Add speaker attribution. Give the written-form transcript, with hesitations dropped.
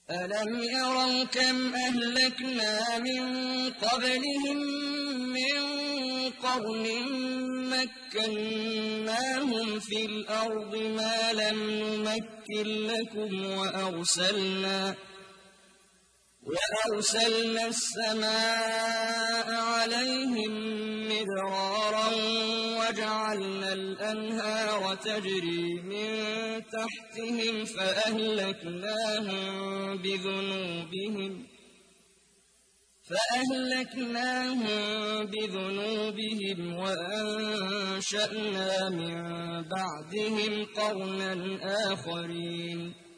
Speaker 1: أَلَمْ يَرَوْا كَمْ أَهْلَكْنَا مِن قَبْلِهِم مِّن قَرْنٍ مَّكَّنَّاهُمْ فِي الْأَرْضِ مَا لَمْ نُمَكِّن لَّكُمْ وَأَرْسَلْنَا السَّمَاءَ عَلَيْهِم مِّدْرَارًا وَجَعَلْنَا الْأَنْهَارَ تَجْرِي مِن تَحْتِهِمْ فَأَهْلَكْنَاهُم بِذُنُوبِهِمْ وَأَنشَأْنَا مِن بَعْدِهِمْ قَرْنًا آخَرِينَ